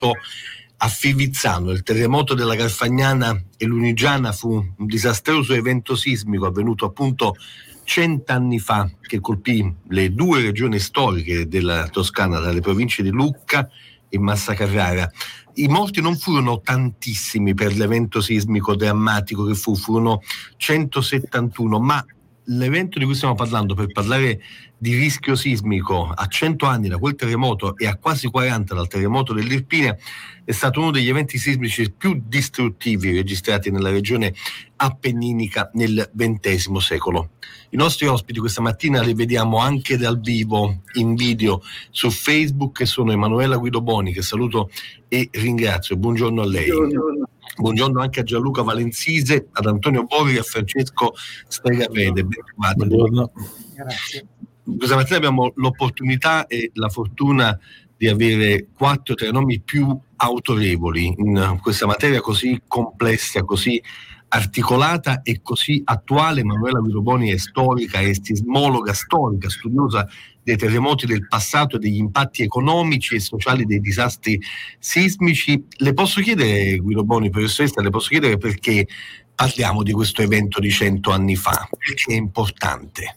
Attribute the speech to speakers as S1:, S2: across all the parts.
S1: a Fivizzano. Il terremoto della Garfagnana e Lunigiana fu un disastroso evento sismico avvenuto appunto 100 anni fa, che colpì le due regioni storiche della Toscana, dalle province di Lucca e Massa Carrara. I morti non furono tantissimi per l'evento sismico drammatico che furono 171, ma l'evento di cui stiamo parlando, per parlare di rischio sismico a 100 anni da quel terremoto e a quasi 40 dal terremoto dell'Irpinia, è stato uno degli eventi sismici più distruttivi registrati nella regione appenninica nel XX secolo. I nostri ospiti questa mattina li vediamo anche dal vivo in video su Facebook, e sono Emanuela Guidoboni, che saluto e ringrazio. Buongiorno a lei. Buongiorno anche a Gianluca Valenzise, ad Antonio Borri e a Francesco Stregavede.
S2: Buongiorno. Grazie.
S1: Questa mattina abbiamo l'opportunità e la fortuna di avere 4 tra i nomi più autorevoli in questa materia così complessa, così articolata e così attuale. Emanuela Guidoboni è storica, è sismologa storica, studiosa dei terremoti del passato e degli impatti economici e sociali dei disastri sismici. Le posso chiedere, Guidoboni, professoressa, le posso chiedere perché parliamo di questo evento di 100 anni fa? Perché è importante?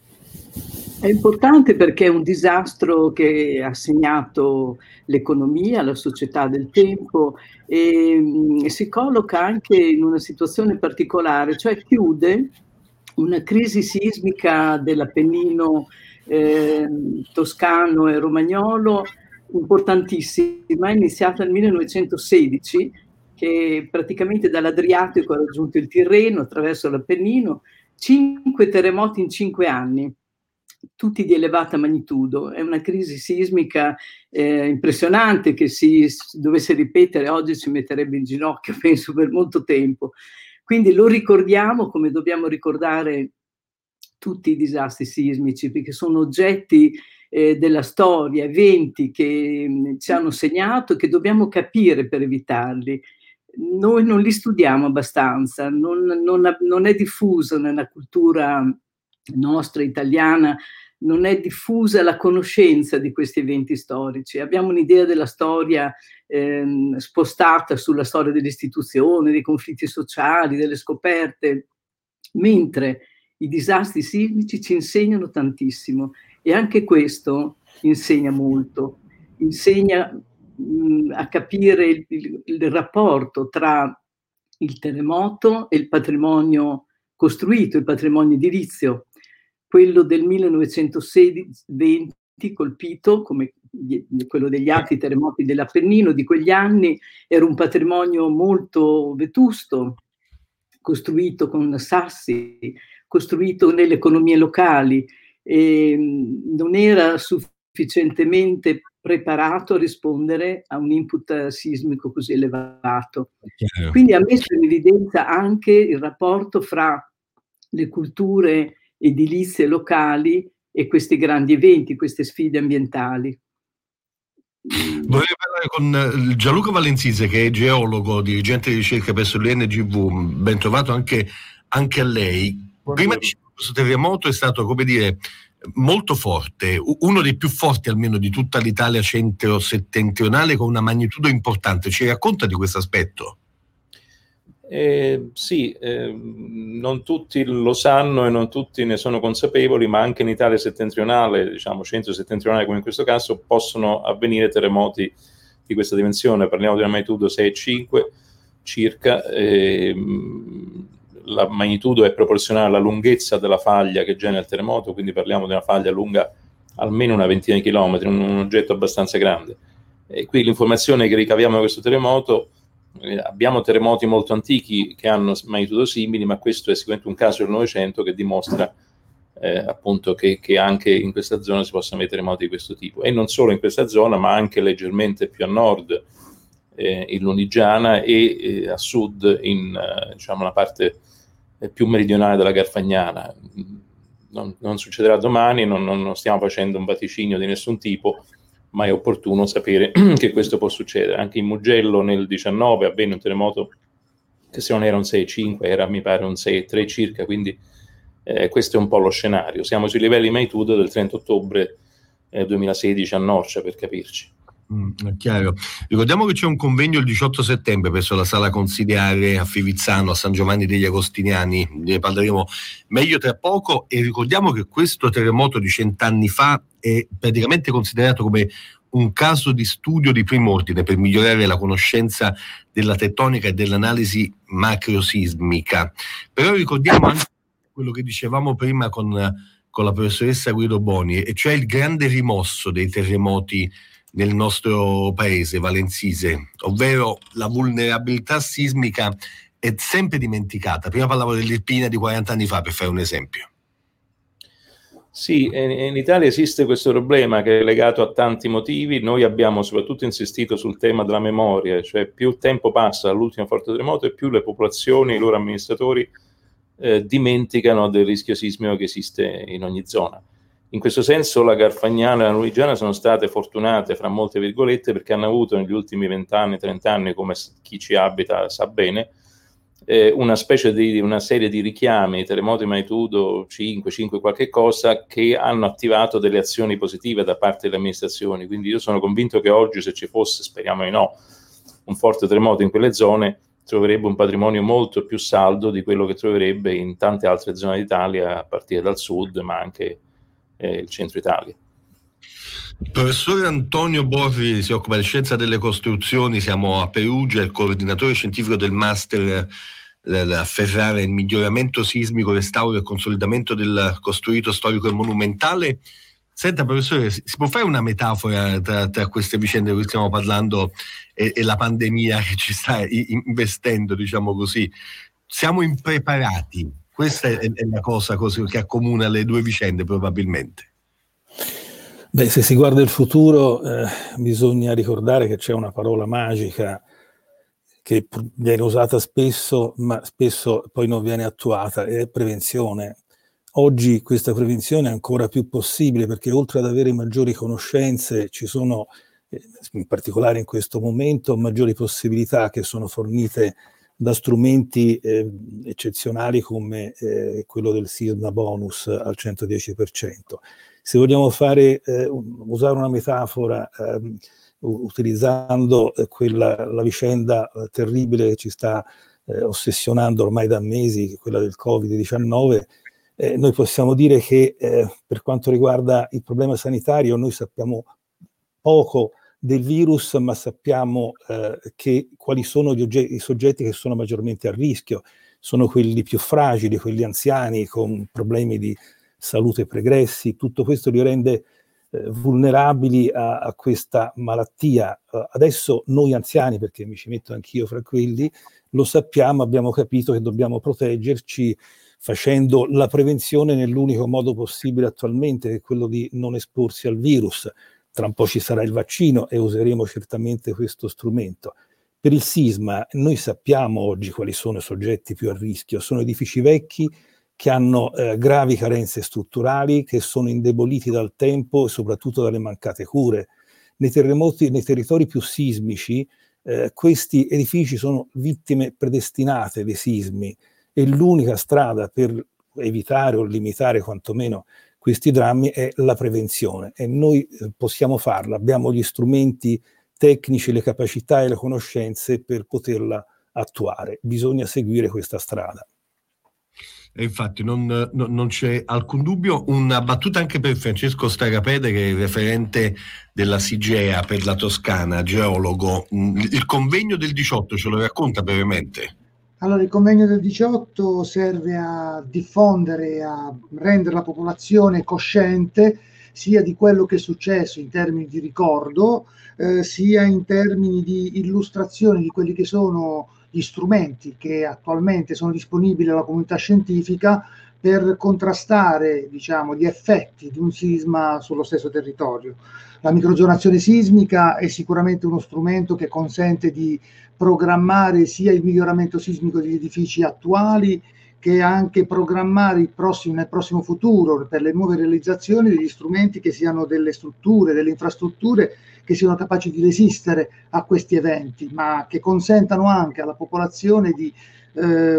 S3: È importante perché è un disastro che ha segnato l'economia, la società del tempo, e si colloca anche in una situazione particolare, cioè chiude una crisi sismica dell'Appennino toscano e romagnolo importantissima, iniziata nel 1916, che praticamente dall'Adriatico ha raggiunto il Tirreno attraverso l'Appennino, 5 terremoti in 5 anni. Tutti di elevata magnitudo. È una crisi sismica impressionante che si dovesse ripetere oggi ci metterebbe in ginocchio, penso, per molto tempo. Quindi lo ricordiamo come dobbiamo ricordare tutti i disastri sismici, perché sono oggetti della storia, eventi che ci hanno segnato e che dobbiamo capire per evitarli. Noi non li studiamo abbastanza, non è diffuso nella cultura nostra italiana, non è diffusa la conoscenza di questi eventi storici. Abbiamo un'idea della storia spostata sulla storia dell'istituzione, dei conflitti sociali, delle scoperte, mentre i disastri sismici ci insegnano tantissimo, e anche questo insegna molto, insegna a capire il rapporto tra il terremoto e il patrimonio costruito, il patrimonio edilizio. Quello del 1920 colpito, come quello degli altri terremoti dell'Appennino di quegli anni, era un patrimonio molto vetusto, costruito con sassi, costruito nelle economie locali, e non era sufficientemente preparato a rispondere a un input sismico così elevato. Quindi ha messo in evidenza anche il rapporto fra le culture edilizie locali e questi grandi eventi, queste sfide ambientali.
S1: Vorrei parlare con Gianluca Valenzise, che è geologo, dirigente di ricerca presso l'INGV. Ben trovato anche a lei. Buongiorno. Prima di questo terremoto è stato, come dire, molto forte, uno dei più forti almeno di tutta l'Italia centro-settentrionale, con una magnitudo importante. Ci racconta di questo aspetto?
S2: Sì, non tutti lo sanno e non tutti ne sono consapevoli, ma anche in Italia settentrionale, diciamo centro-settentrionale come in questo caso, possono avvenire terremoti di questa dimensione. Parliamo di una magnitudo 6,5 circa. La magnitudo è proporzionale alla lunghezza della faglia che genera il terremoto, quindi parliamo di una faglia lunga almeno una ventina di chilometri, un oggetto abbastanza grande. E qui l'informazione che ricaviamo da questo terremoto, abbiamo terremoti molto antichi che hanno magnitudo simili, ma questo è sicuramente un caso del Novecento che dimostra appunto che anche in questa zona si possono avere terremoti di questo tipo, e non solo in questa zona, ma anche leggermente più a nord in Lunigiana e a sud in diciamo la parte più meridionale della Garfagnana. Non succederà domani, non stiamo facendo un vaticinio di nessun tipo, ma è opportuno sapere che questo può succedere. Anche in Mugello nel 19 avvenne un terremoto che, se non era un 6,5 era, mi pare, un 6,3 circa, quindi questo è un po' lo scenario. Siamo sui livelli di magnitudo del 30 ottobre 2016 a Norcia, per capirci.
S1: È chiaro. Ricordiamo che c'è un convegno il 18 settembre presso la Sala Consigliare a Fivizzano, a San Giovanni degli Agostiniani. Ne parleremo meglio tra poco, e ricordiamo che questo terremoto di 100 anni fa è praticamente considerato come un caso di studio di primo ordine per migliorare la conoscenza della tettonica e dell'analisi macrosismica. Però ricordiamo anche quello che dicevamo prima con la professoressa Guido Boni, e cioè il grande rimosso dei terremoti nel nostro paese valensise, ovvero la vulnerabilità sismica è sempre dimenticata. Prima parlavo dell'Irpina di 40 anni fa, per fare un esempio.
S2: Sì, in Italia esiste questo problema che è legato a tanti motivi. Noi abbiamo soprattutto insistito sul tema della memoria, cioè più tempo passa dall'ultimo forte terremoto e più le popolazioni, i loro amministratori dimenticano del rischio sismico che esiste in ogni zona. In questo senso la Garfagnana e la Lunigiana sono state fortunate, fra molte virgolette, perché hanno avuto negli ultimi 20 anni, 30 anni, come chi ci abita sa bene, una serie di richiami, terremoti magnitudo 5 qualche cosa, che hanno attivato delle azioni positive da parte delle amministrazioni. Quindi io sono convinto che oggi, se ci fosse, speriamo di no, un forte terremoto in quelle zone, troverebbe un patrimonio molto più saldo di quello che troverebbe in tante altre zone d'Italia, a partire dal sud, ma anche il centro Italia.
S1: Il professore Antonio Borri si occupa di scienza delle costruzioni, siamo a Perugia, il coordinatore scientifico del master a Ferrara, il miglioramento sismico, restauro e consolidamento del costruito storico e monumentale. Senta professore, si può fare una metafora tra queste vicende di cui stiamo parlando e la pandemia che ci sta investendo, diciamo così? Siamo impreparati? Questa è la cosa che accomuna le due vicende, probabilmente.
S4: Beh, se si guarda il futuro, bisogna ricordare che c'è una parola magica che viene usata spesso, ma spesso poi non viene attuata, è prevenzione. Oggi questa prevenzione è ancora più possibile, perché oltre ad avere maggiori conoscenze, ci sono, in particolare in questo momento, maggiori possibilità che sono fornite da strumenti eccezionali come quello del sisma bonus al 110%. Se vogliamo usare una metafora utilizzando la vicenda terribile che ci sta ossessionando ormai da mesi, quella del Covid-19, noi possiamo dire che per quanto riguarda il problema sanitario noi sappiamo poco del virus, ma sappiamo quali sono i soggetti che sono maggiormente a rischio. Sono quelli più fragili, quelli anziani con problemi di salute pregressi. Tutto questo li rende vulnerabili a questa malattia. Adesso noi anziani, perché mi ci metto anch'io fra quelli, lo sappiamo, abbiamo capito che dobbiamo proteggerci facendo la prevenzione nell'unico modo possibile attualmente, che è quello di non esporsi al virus. Tra un po' ci sarà il vaccino e useremo certamente questo strumento. Per il sisma noi sappiamo oggi quali sono i soggetti più a rischio. Sono edifici vecchi che hanno gravi carenze strutturali, che sono indeboliti dal tempo e soprattutto dalle mancate cure. Nei territori più sismici, questi edifici sono vittime predestinate dei sismi, e l'unica strada per evitare o limitare quantomeno questi drammi è la prevenzione, e noi possiamo farla, abbiamo gli strumenti tecnici, le capacità e le conoscenze per poterla attuare. Bisogna seguire questa strada.
S1: E infatti non c'è alcun dubbio. Una battuta anche per Francesco Starapede, che è il referente della SIGEA per la Toscana, geologo. Il convegno del 18 ce lo racconta brevemente?
S5: Allora, il convegno del 18 serve a diffondere, a rendere la popolazione cosciente sia di quello che è successo in termini di ricordo, sia in termini di illustrazione di quelli che sono gli strumenti che attualmente sono disponibili alla comunità scientifica per contrastare, diciamo, gli effetti di un sisma sullo stesso territorio. La microzonazione sismica è sicuramente uno strumento che consente di programmare sia il miglioramento sismico degli edifici attuali, che anche programmare nel prossimo futuro, per le nuove realizzazioni, degli strumenti che siano delle strutture, delle infrastrutture che siano capaci di resistere a questi eventi, ma che consentano anche alla popolazione di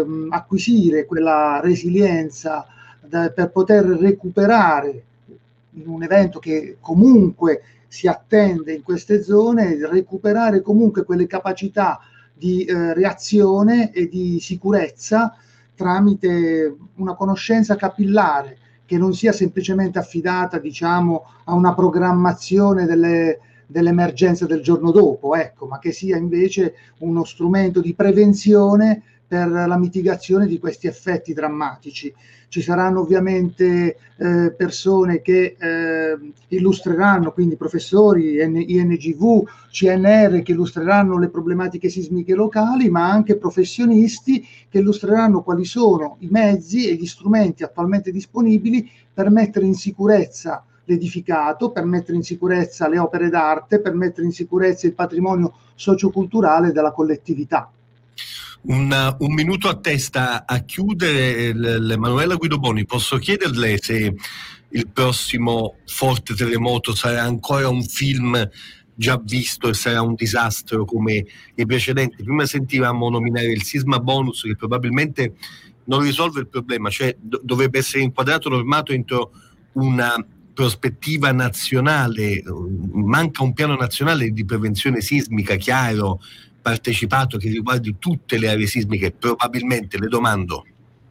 S5: acquisire quella resilienza per poter recuperare in un evento che comunque si attende in queste zone, recuperare comunque quelle capacità di reazione e di sicurezza tramite una conoscenza capillare che non sia semplicemente affidata, diciamo, a una programmazione dell'emergenza del giorno dopo, ecco, ma che sia invece uno strumento di prevenzione per la mitigazione di questi effetti drammatici. Ci saranno ovviamente persone che illustreranno, quindi professori, INGV, CNR, che illustreranno le problematiche sismiche locali, ma anche professionisti che illustreranno quali sono i mezzi e gli strumenti attualmente disponibili per mettere in sicurezza l'edificato, per mettere in sicurezza le opere d'arte, per mettere in sicurezza il patrimonio socioculturale della collettività.
S1: Un minuto a testa a chiudere. Emanuela Guidoboni, posso chiederle se il prossimo forte terremoto sarà ancora un film già visto e sarà un disastro come i precedenti? Prima sentivamo nominare il sisma bonus, che probabilmente non risolve il problema, cioè dovrebbe essere inquadrato, normato entro una prospettiva nazionale. Manca un piano nazionale di prevenzione sismica chiaro, partecipato, che riguardi tutte le aree sismiche. Probabilmente, le domando.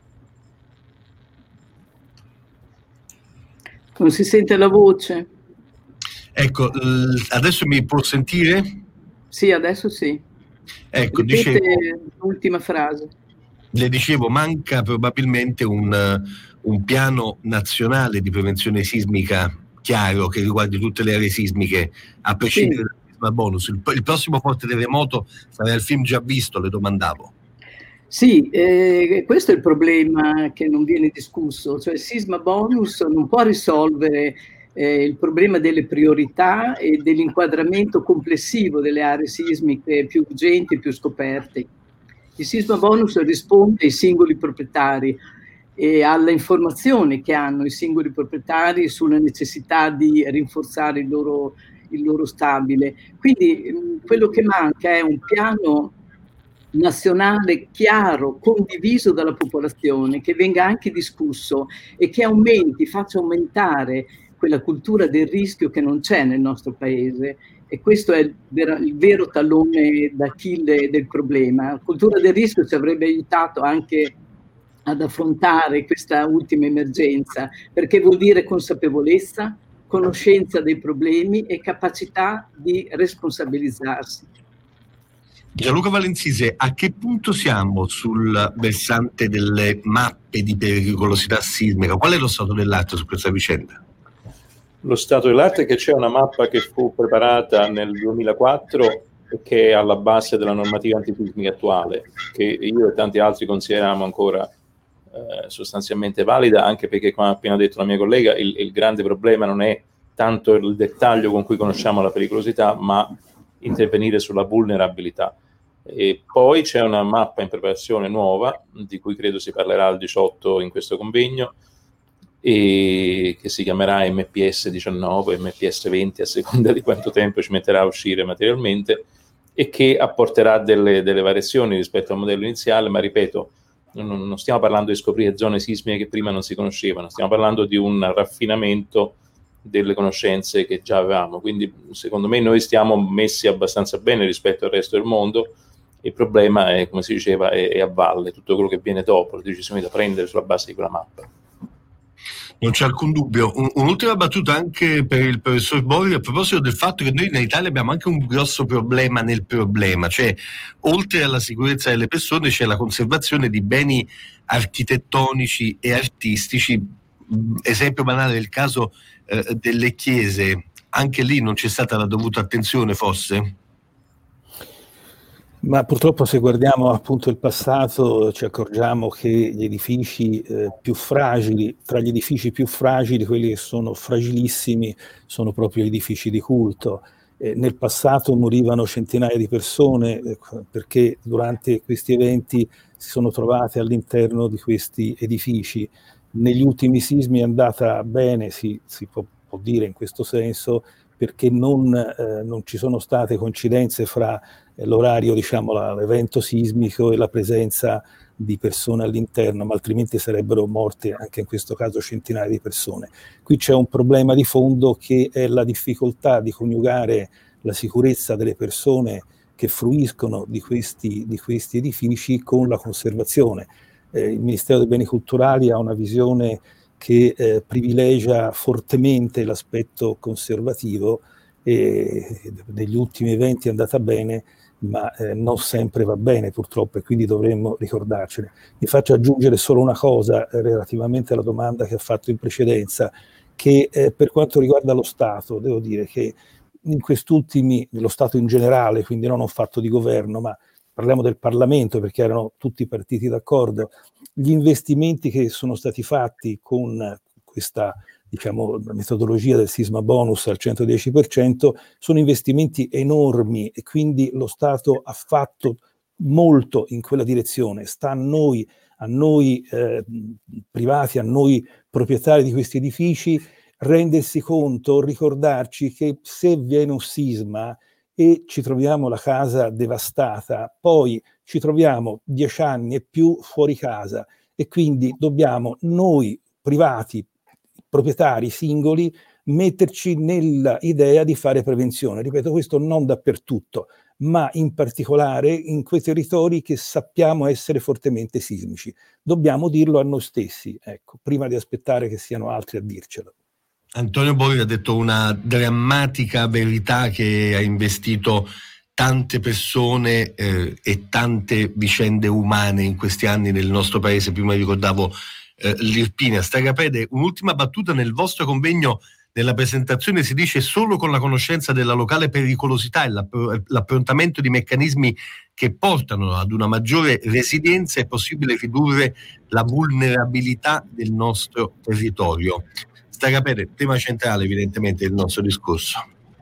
S3: Non si sente la voce.
S1: Ecco, adesso mi può sentire?
S3: Sì, adesso sì.
S1: Ecco,
S3: ripete l'ultima frase.
S1: Le dicevo, manca probabilmente un piano nazionale di prevenzione sismica chiaro, che riguardi tutte le aree sismiche, a prescindere dal sisma bonus. Il prossimo forte terremoto sarà il film già visto, le domandavo.
S3: Sì, questo è il problema che non viene discusso, cioè il sisma bonus non può risolvere il problema delle priorità e dell'inquadramento complessivo delle aree sismiche più urgenti e più scoperte. Il sisma bonus risponde ai singoli proprietari e alla informazione che hanno i singoli proprietari sulla necessità di rinforzare il loro stabile. Quindi quello che manca è un piano nazionale chiaro, condiviso dalla popolazione, che venga anche discusso e che faccia aumentare quella cultura del rischio che non c'è nel nostro paese. E questo è il vero tallone d'Achille del problema. La cultura del rischio ci avrebbe aiutato anche ad affrontare questa ultima emergenza, perché vuol dire consapevolezza, conoscenza dei problemi e capacità di responsabilizzarsi.
S1: Gianluca Valenzise, a che punto siamo sul versante delle mappe di pericolosità sismica? Qual è lo stato dell'arte su questa vicenda?
S2: Lo stato dell'arte è che c'è una mappa che fu preparata nel 2004 e che è alla base della normativa antisismica attuale, che io e tanti altri consideriamo ancora sostanzialmente valida, anche perché, come ha appena detto la mia collega, il grande problema non è tanto il dettaglio con cui conosciamo la pericolosità, ma intervenire sulla vulnerabilità. E poi c'è una mappa in preparazione nuova, di cui credo si parlerà al 18 in questo convegno, e che si chiamerà MPS 19, MPS 20, a seconda di quanto tempo ci metterà a uscire materialmente, e che apporterà delle variazioni rispetto al modello iniziale, ma ripeto, non stiamo parlando di scoprire zone sismiche che prima non si conoscevano, stiamo parlando di un raffinamento delle conoscenze che già avevamo. Quindi secondo me noi stiamo messi abbastanza bene rispetto al resto del mondo. Il problema è, come si diceva, è a valle, tutto quello che viene dopo, le decisioni da prendere sulla base di quella mappa.
S1: Non c'è alcun dubbio. Un'ultima battuta anche per il professor Borri a proposito del fatto che noi in Italia abbiamo anche un grosso problema nel problema, cioè oltre alla sicurezza delle persone c'è la conservazione di beni architettonici e artistici. Esempio banale del caso delle chiese, anche lì non c'è stata la dovuta attenzione forse?
S4: Ma purtroppo, se guardiamo appunto il passato, ci accorgiamo che gli edifici più fragili, tra gli edifici più fragili, quelli che sono fragilissimi, sono proprio gli edifici di culto. Nel passato morivano centinaia di persone perché durante questi eventi si sono trovate all'interno di questi edifici. Negli ultimi sismi è andata bene, si può dire in questo senso, perché non ci sono state coincidenze fra l'orario, diciamo, l'evento sismico e la presenza di persone all'interno, ma altrimenti sarebbero morte anche in questo caso centinaia di persone. Qui c'è un problema di fondo che è la difficoltà di coniugare la sicurezza delle persone che fruiscono di questi edifici con la conservazione. Il Ministero dei Beni Culturali ha una visione che privilegia fortemente l'aspetto conservativo e negli ultimi eventi è andata bene, ma non sempre va bene purtroppo, e quindi dovremmo ricordarcene. Mi faccio aggiungere solo una cosa relativamente alla domanda che ha fatto in precedenza, che per quanto riguarda lo Stato, devo dire che in quest'ultimi, lo Stato in generale, quindi non un fatto di governo, ma parliamo del Parlamento perché erano tutti partiti d'accordo, gli investimenti che sono stati fatti con questa, diciamo, metodologia del sisma bonus al 110% sono investimenti enormi, e quindi lo Stato ha fatto molto in quella direzione. Sta a noi privati, a noi proprietari di questi edifici, rendersi conto, ricordarci che se viene un sisma e ci troviamo la casa devastata, poi ci troviamo 10 anni e più fuori casa, e quindi dobbiamo noi privati, proprietari singoli, metterci nell'idea di fare prevenzione. Ripeto, questo non dappertutto, ma in particolare in quei territori che sappiamo essere fortemente sismici. Dobbiamo dirlo a noi stessi, ecco, prima di aspettare che siano altri a dircelo.
S1: Antonio Borri ha detto una drammatica verità che ha investito tante persone e tante vicende umane in questi anni nel nostro paese. Prima ricordavo l'Irpinia. Stragapede, un'ultima battuta: nel vostro convegno, nella presentazione si dice solo con la conoscenza della locale pericolosità e l'approntamento di meccanismi che portano ad una maggiore resilienza è possibile ridurre la vulnerabilità del nostro territorio. Stragapede, tema centrale evidentemente del nostro discorso.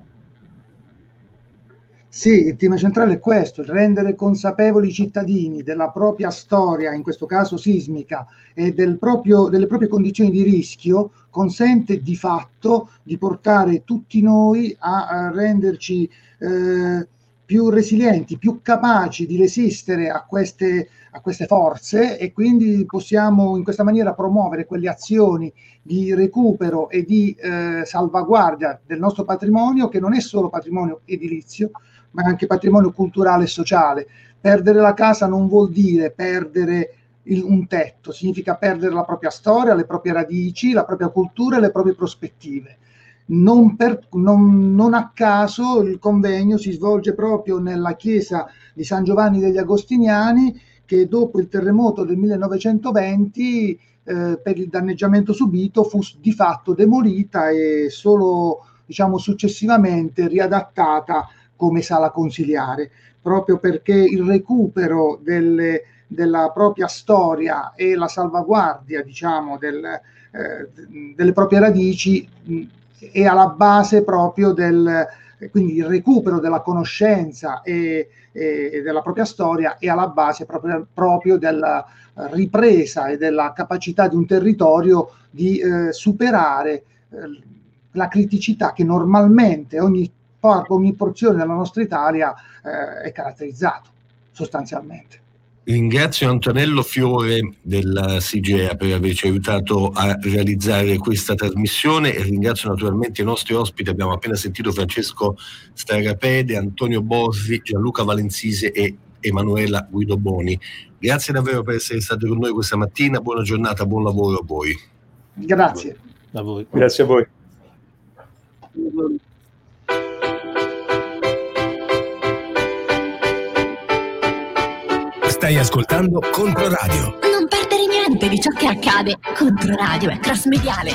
S5: Sì, il tema centrale è questo: il rendere consapevoli i cittadini della propria storia, in questo caso sismica, e delle proprie condizioni di rischio, consente di fatto di portare tutti noi a renderci più resilienti, più capaci di resistere a queste forze, e quindi possiamo in questa maniera promuovere quelle azioni di recupero e di salvaguardia del nostro patrimonio, che non è solo patrimonio edilizio, ma anche patrimonio culturale e sociale. Perdere la casa non vuol dire perdere un tetto, significa perdere la propria storia, le proprie radici, la propria cultura e le proprie prospettive. Non a caso il convegno si svolge proprio nella chiesa di San Giovanni degli Agostiniani, che dopo il terremoto del 1920 per il danneggiamento subito fu di fatto demolita e solo, diciamo, successivamente riadattata come sala consiliare, proprio perché il recupero della propria storia e la salvaguardia, diciamo, delle proprie radici è alla base proprio quindi il recupero della conoscenza e della propria storia è alla base proprio della ripresa e della capacità di un territorio di superare la criticità che normalmente ogni porzione della nostra Italia è caratterizzato sostanzialmente.
S1: Ringrazio Antonello Fiore della Sigea per averci aiutato a realizzare questa trasmissione, e ringrazio naturalmente i nostri ospiti. Abbiamo appena sentito Francesco Stragapede, Antonio Borri, Gianluca Valenzise e Emanuela Guidoboni. Grazie davvero per essere stati con noi questa mattina, buona giornata, buon lavoro a voi.
S5: Grazie.
S4: A voi.
S2: Grazie a voi.
S6: Stai ascoltando Controradio.
S7: Non perdere niente di ciò che accade. Controradio è cross mediale.